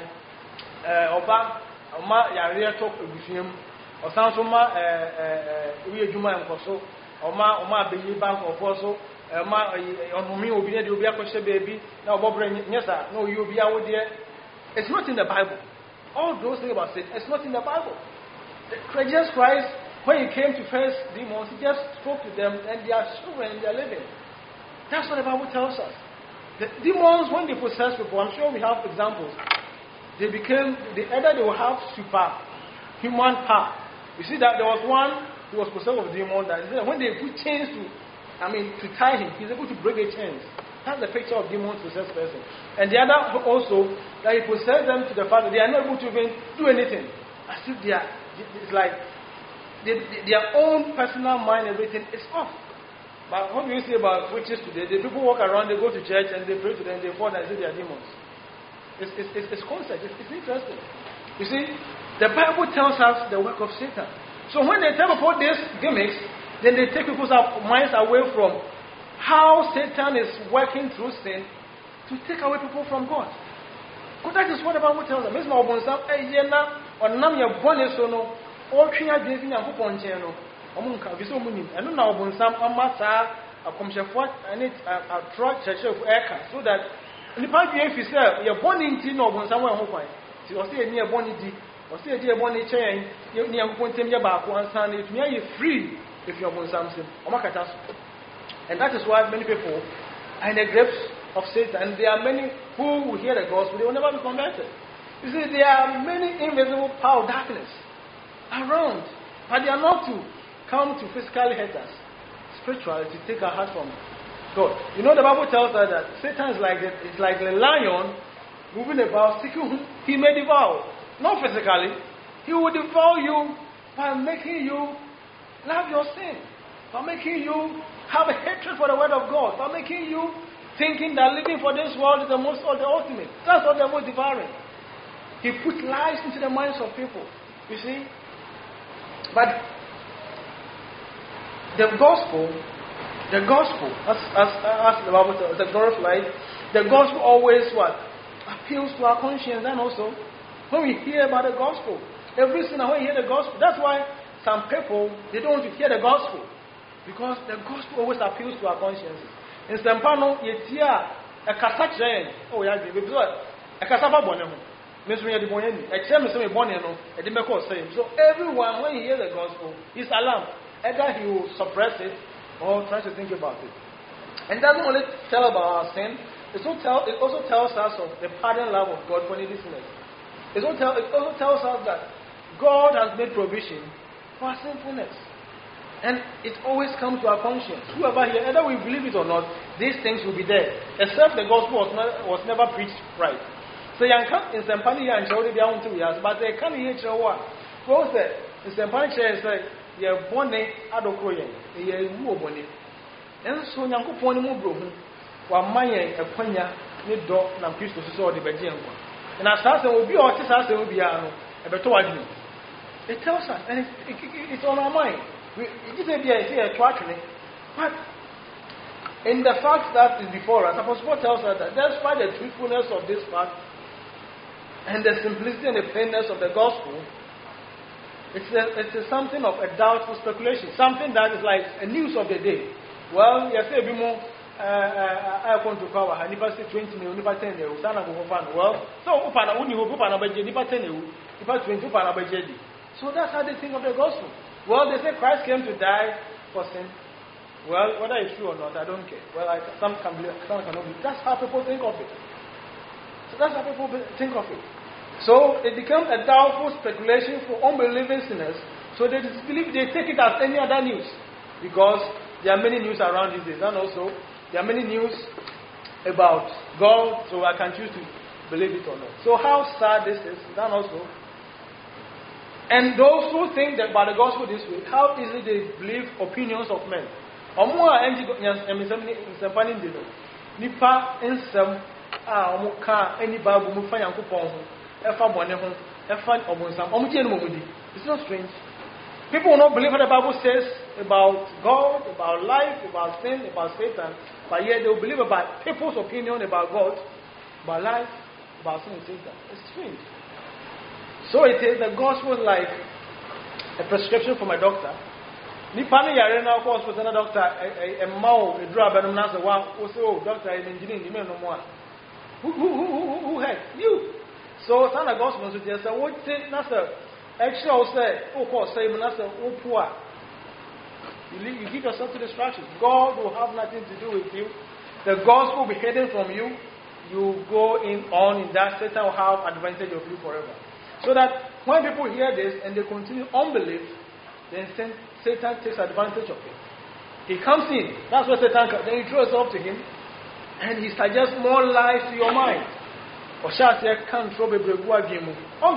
Oba, Oma, Yaria talk with him, or Sansoma, Ria Juma and Coso, Oma, Oma, Baby Bank or Coso, Oma, on me will be there, you'll be a question baby. Now, Bob, yes, sir, no, you'll be out there. It's not in the Bible. All those things about it, it's not in the Bible. Jesus Christ, when he came to face demons, he just spoke to them and they are suffering and they are living. That's what the Bible tells us. The demons, when they possess people, I'm sure we have examples. They became, they, either they will have superhuman power. You see that there was one who was possessed with a demon that when they put chains to, I mean, to tie him, he's able to break the chains. That's the picture of demons possessed person. And the other also, that he possessed them to the fact that they are not able to even do anything. As if they are, it's like, They, their own personal mind, everything is off. But what do you say about witches today? The people walk around, they go to church and they pray to them, they fall and say they are demons. It's, it's, it's, it's concept, it's, it's interesting. You see, the Bible tells us the work of Satan. So when they tell about these gimmicks, then they take people's minds away from how Satan is working through sin to take away people from God. Because that is what the Bible tells us. Mister Obonsam, eh, yena, or nam ya bone so no. All three are doing a coupon channel. Omunka, Viso Munim, and now when some Amasa, a comshafat, and it's a truck church of Eka, so that in the part if you say you're born in Tin or somewhere home, you will stay near Bonnie D, or stay near Bonnie Chain, near Pontim Yabako and San, if you're free if you're born something, Omakatas. And that is why many people are in the grips of Satan, and there are many who will hear the gospel, they will never be converted. You see, there are many invisible power of darkness around, but they are not to come to physically hurt us, spiritually to take our heart from God. You know the Bible tells us that Satan is like the, it's like a lion moving about, seeking whom he may devour. Not physically, he will devour you by making you love your sin, by making you have a hatred for the word of God, by making you thinking that living for this world is the most or the ultimate. That's what they're most devouring. He put lies into the minds of people. You see. But the gospel, the gospel, as, as, as the Bible tells, the glory of life, the gospel always what? Appeals to our conscience. And also, when we hear about the gospel, every sinner, when we hear the gospel, that's why some people, they don't want to hear the gospel. Because the gospel always appeals to our consciences. In Sempano, you hear a kasach, oh yeah, because a kasaba bonemo. So everyone, when he hears the gospel, he's alarmed. Either he will suppress it or try to think about it. And doesn't only tell about our sin, it also, tell, it also tells us of the pardon love of God for needy sinners. It also, tell, it also tells us that God has made provision for our sinfulness. And it always comes to our conscience. Whoever here, either we believe it or not, these things will be there. Except the gospel was, not, was never preached right. So you can in Sempani and Chori be on two years, but they can't hear Chawa. Well, in Sempani chair say, you're born a adokoye, you're moving. And so Yanko Pony Mubro, while my a ponya, need dog, and Christus saw the Bajian one. And as I will be or as will be a better one. It tells us, and it, it, it, it's on our mind. We, it isn't here a tragedy, but in the fact that is before us, Apostle Paul tells us that despite the truthfulness of this fact, and the simplicity and the plainness of the gospel, it's a, it's a something of a doubtful speculation, something that is like a news of the day. Well, you say, Bimo, I want to power, and if I say twenty, if I ten, well, so Upana, when you open a budget, if I ten, if I twenty, Upana budget. So that's how they think of the gospel. Well, they say Christ came to die for sin. Well, whether it's true or not, I don't care. Well, I, some can believe, some cannot believe. That's how people think of it. So that's how people think of it. So it becomes a doubtful speculation for unbelieving sinners. So they disbelieve, they take it as any other news. Because there are many news around these days, and also there are many news about God, so I can choose to believe it or not. So how sad this is, and also, and those who think that by the gospel this way, how easily they believe opinions of men. Nipa ensem a omo ka any Bible mu fa Yankopon ho e fa bone ho e fa obonsam omo tie no momudi. It's not strange. People will not believe what the Bible says about God, about life, about sin, about Satan, but yet they will believe about people's opinion about God, about life, about sin and Satan. It's strange. So it is the gospel is like a prescription from a doctor. Nipa no yare na ko hospital na doctor e mawo e dura banum na say wa o say oh doctor is engineer ni me no mo a who who who who had you. So sana gospel so just say what say na say actually I say o ko say na say o poor you leave, you give yourself to distraction. God will have nothing to do with you. The gospel will be hidden from you. You go in on in that, Satan will have advantage of you forever. So that when people hear this and they continue unbelief, then Satan takes advantage of it. He comes in. That's what Satan comes. Then he draws up to him and he suggests more lies to your mind. Or shall say, can't throw a bregua game.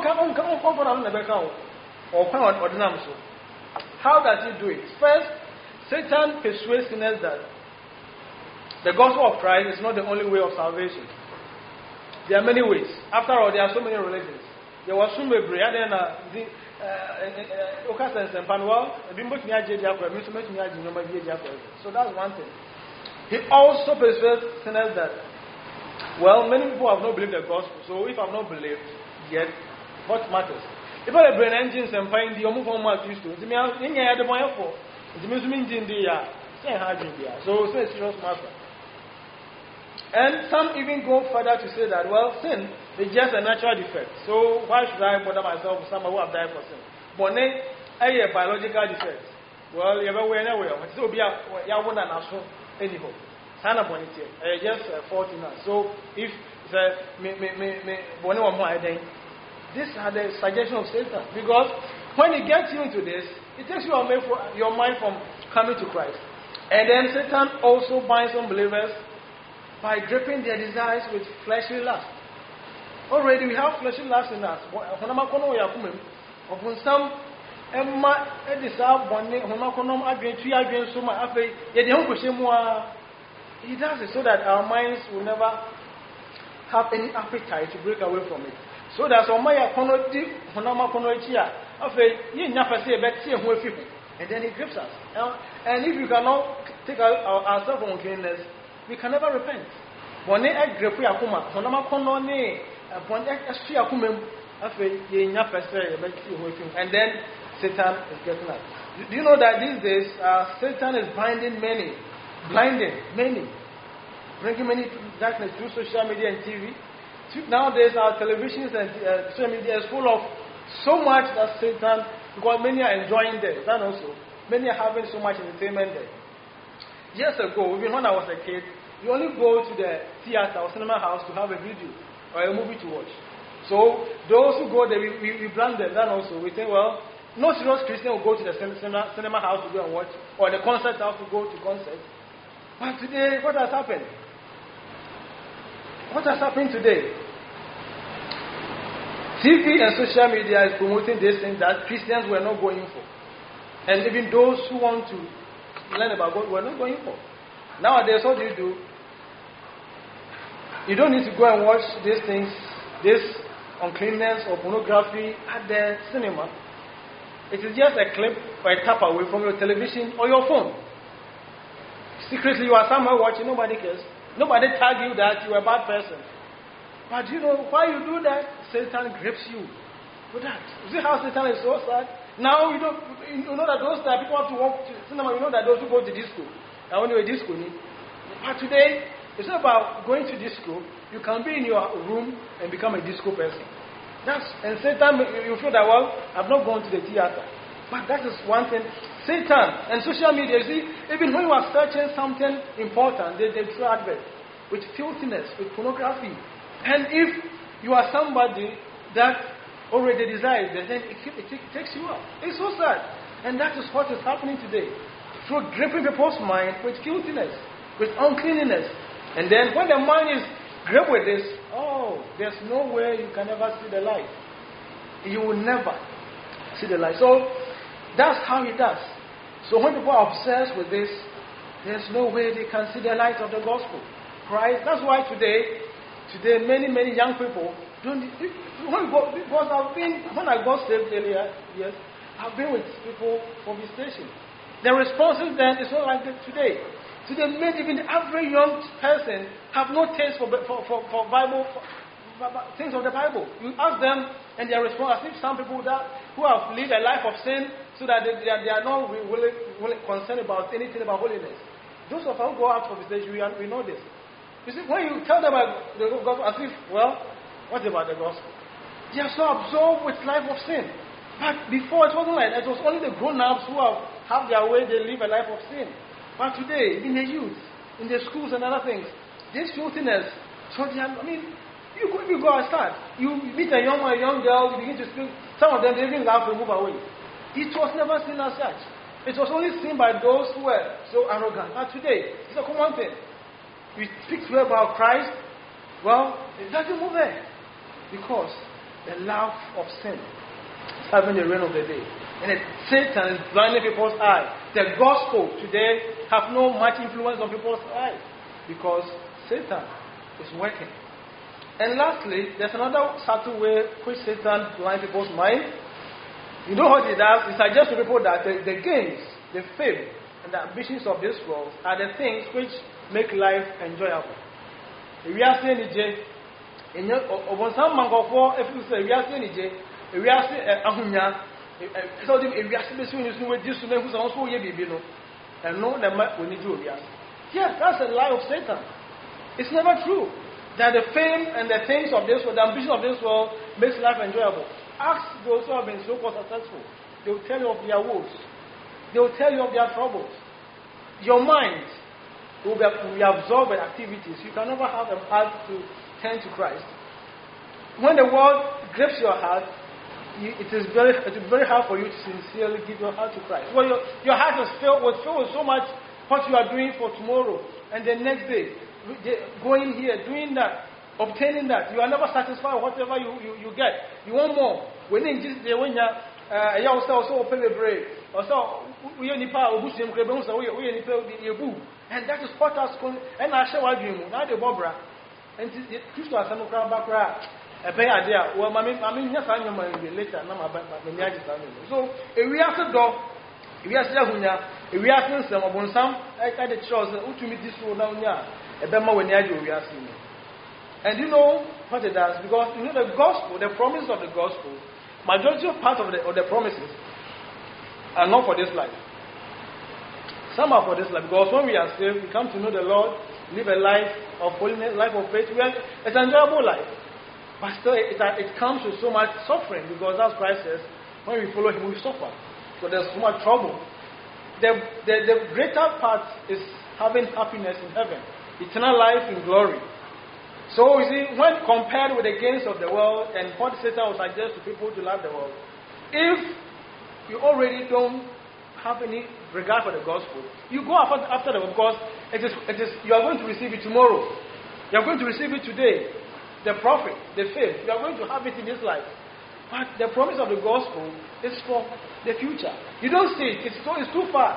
How does he do it? First, Satan persuades sinners that the gospel of Christ is not the only way of salvation. There are many ways. After all, there are so many religions. There was some way, then the so that's one thing. He also persuades sinners that, well, many people have not believed the gospel. So if I've not believed yet, what matters? If I brain engines and find the Omu form of used to, it means in the point for it means in the same hard so it's a serious matter. And some even go further to say that, well, sin is just a natural defect. So why should I bother myself with someone who have died for sin? But then, a biological defect. Well, you ever went anywhere. So be a one and a so anyhow. Sana bonity. Just forty now. So if the me me me me one more then these are the suggestion of Satan. Because when he gets you into this, it takes you away from your mind from coming to Christ. And then Satan also binds unbelievers by gripping their desires with fleshly lust. Already we have fleshly lust in us. Some Emma Edisa Bonnie, Homaconom Adrian, three Adrian Suma Afe, yet the Uncle Shemua. He does it so that our minds will never have any appetite to break away from it. So that's why my Conodi, Honama Conoitia, Afe, you never say a bet here with people. And then he grips us. And if you cannot take ourselves from cleanness, we can never repent. When they agree, Akuma, Honama Conone, upon Extra Akumem, and then Satan is getting up. Do you know that these days uh, Satan is binding many, blinding many, bringing many to darkness through social media and T V? Nowadays, our televisions and uh, social media is full of so much that Satan, because many are enjoying there. That also, many are having so much entertainment there. Years ago, even when I was a kid, you only go to the theater or cinema house to have a video or a movie to watch. So those who go there, we, we, we brand them. Then also, we think, well, no serious Christian will go to the cinema, cinema house to go and watch, or the concert house to go to concert. But today, what has happened? What has happened today? T V and social media is promoting these things that Christians were not going for. And even those who want to learn about God were not going for. Nowadays, what do you do? You don't need to go and watch these things, this uncleanness or pornography at the cinema. It is just a clip or a tap away from your television or your phone. Secretly, you are somewhere watching, nobody cares. Nobody tag you that you are a bad person. But you know why you do that? Satan grips you with that. You see how Satan is so sad? Now you know, you know that those that people have to walk to cinema, you know that those who go to disco, now when you're disco, but today, it's not about going to disco. You can be in your room and become a disco person. That's, and Satan, you feel that, well, I've not gone to the theater. But that is one thing. Satan and social media, you see, even when you are searching something important, they, they throw adverts with filthiness, with pornography. And if you are somebody that already desires, then it, it, it takes you up. It's so sad. And that is what is happening today. through gripping people's mind with guiltiness, with uncleanness. And then when the mind is gripped with this, oh, there's no way you can ever see the light. You will never see the light. So that's how it does. So when people are obsessed with this, there's no way they can see the light of the gospel. Christ. That's why today, today many, many young people don't. When, because I've been, when I got saved earlier, yes, I've been with people from the station. The responses then is not like that today. Today, many, even the average young person have no taste for for, for, for Bible, for, for things of the Bible. You ask them, and they respond as if some people that who have lived a life of sin, so that they, they, are, they are not really, really concerned about anything about holiness. Those of us who go out for visitation, we, are, we know this. You see, when you tell them about the gospel, as if, well, what about the gospel? They are so absorbed with life of sin. But before, it wasn't like that. It was only the grown-ups who have, have their way, they live a life of sin. But today, in the youth, in the schools and other things, this filthiness, so they are, I mean, you could you go outside, you meet a young a young girl, you begin to speak, some of them, they even laugh and move away. It was never seen as such. It was only seen by those who were so arrogant. But today, it's a common thing. You speak to her about Christ, well, it doesn't move there. Because the love of sin is having the reign of the day. And it, Satan is blinding people's eyes. The gospel today have no much influence on people's eyes. Because Satan is working. And lastly, there's another subtle way which Satan blinds people's mind. You know what it does? It suggests to people that the, the gains, the fame, and the ambitions of this world are the things which make life enjoyable. If we are saying it, in your some mango for if you say we are saying it, if we are saying ahunya, so if we are saying this with this one who's also ye baby no, and no the we need to be. Yes, that's a lie of Satan. It's never true that the fame and the things of this world, the ambition of this world, makes life enjoyable. Ask those who have been so-called successful. They will tell you of their woes. They will tell you of their troubles. Your mind will be, will be absorbed by activities. You can never have a heart to turn to Christ. When the world grips your heart, you, it is very it is very hard for you to sincerely give your heart to Christ. Well, your, your heart is filled with, filled with so much what you are doing for tomorrow and the next day. Going here, doing that, obtaining that. You are never satisfied with whatever you, you, you get. You want more. When you just when you uh also also open the break. Also we only power we same we we only pay and that is what us and I share what dream. Now the Bobra and Christo as no crowd back a pay idea. Well I mean I mean yes I know my later na my so if we have to do if we are still hunya if we are still some obonsam I the church to meet this one now nya ebema we near you we are seeing. And you know what it does? Because you know the gospel, the promises of the gospel, majority of part of the, of the promises are not for this life. Some are for this life. Because when we are saved, we come to know the Lord, live a life of holiness, life of faith. We are, it's an enjoyable life. But still, it, it comes with so much suffering. Because as Christ says, when we follow Him, we suffer. So there's so much trouble. The, the, the greater part is having happiness in heaven. Eternal life in glory. So, you see, when compared with the gains of the world and what Satan will suggest to people to love the world, if you already don't have any regard for the gospel, you go after, after the because it is, it is, you are going to receive it tomorrow. You are going to receive it today. The profit, the faith, you are going to have it in this life. But the promise of the gospel is for the future. You don't see it. It's, so, it's too far.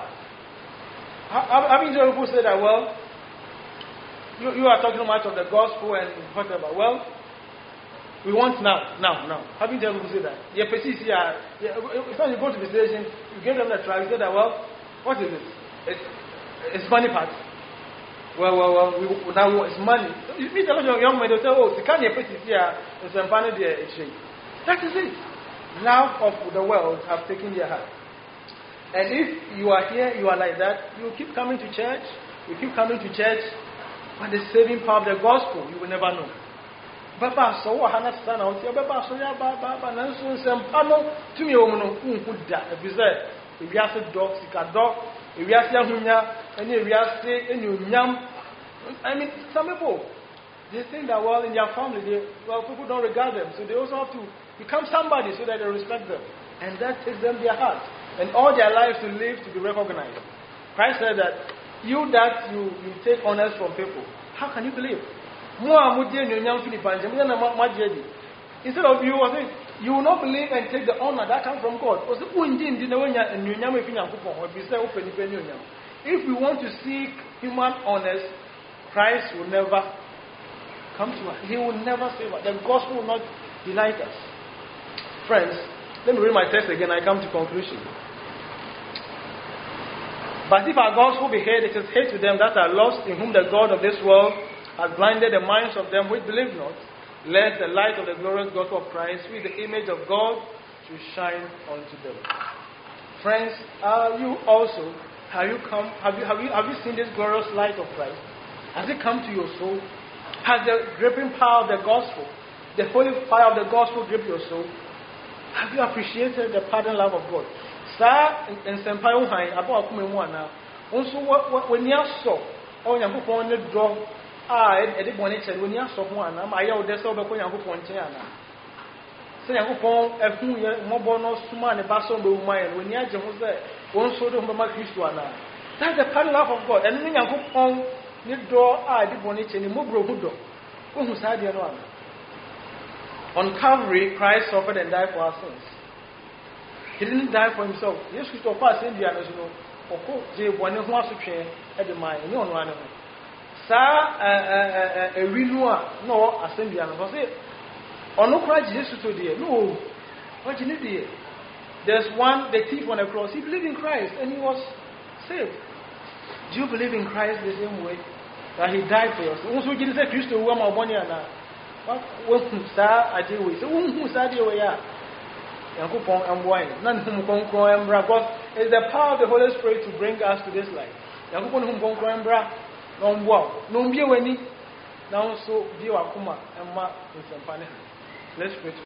Having heard people say that, well, You, you are talking much of the gospel and whatever. Well, we want now, now, now. Having them who say that. Yeah, it's not you go to the station, you give them the try, you say that, well, what is this? It's, it's money part. Well, well, well, we, now it's money. You meet a lot of young men, they'll say, oh, you can't get petty here, it's a money there, it's shame. That is it. Love of the world have taken their heart. And if you are here, you are like that, you keep coming to church, you keep coming to church, but the saving power of the gospel, you will never know. Baba so wa hana sana o ti baba so ya ba ba ba nan so nsem pano tumi o mu no unku da e bi say e wi ase dog sika dog e wi ase ahunya ene e wi ase ene onyam. I mean, some people they think that well in their family they well people don't regard them, so they also have to become somebody so that they respect them, and that takes them their heart and all their lives to live to be recognized. Christ said that you that you, you take honors from people, how can you believe? Instead of you, you will not believe and take the honor that comes from God. If we want to seek human honors, Christ will never come to us. He will never save us. The gospel will not delight us. Friends, let me read my text again. I come to conclusion. But if our gospel be hid, it is hid to them that are lost, in whom the God of this world has blinded the minds of them which believe not, lest the light of the glorious gospel of Christ, with the image of God, should shine unto them. Friends, are you also, have you come, have you, have you, have you seen this glorious light of Christ? Has it come to your soul? Has the gripping power of the gospel, the holy fire of the gospel gripped your soul? Have you appreciated the pardon love of God? Sir, in Senpai Unhain, about Kumewana, also when you saw, oh, young people on the draw, ah, at the bonnet, when you saw one, I owe the sober for young people on Tiana. Say, young people, a few more bonus to man, a basso, mine, when Yajan was there, one sort of my Christuana. That's the pardon love of God, and then young people the door, ah, the bonnet, and the Mugro Budo, who had the one. On Calvary, Christ suffered and died for our sins. He didn't die for himself. Yes, Christ of us in the others, you know. Of course, they one who wants to train at the mind. No one. Sir, a renewal, no assembly. I say, or no Christ Jesus to the no. What you need? There's one, the thief on the cross. He believed in Christ and he was saved. Do you believe in Christ the same way that he died for us? Also, Jesus said, Christ, who am I born here now? What sir, I deal with? So, who said you were? Yankupon and wine. None whom conquer and bra. God is the power of the Holy Spirit to bring us to this life. Yankupon whom conquer and bra. No wow. No be any. Now so be wakuma and ma in some Let's pray.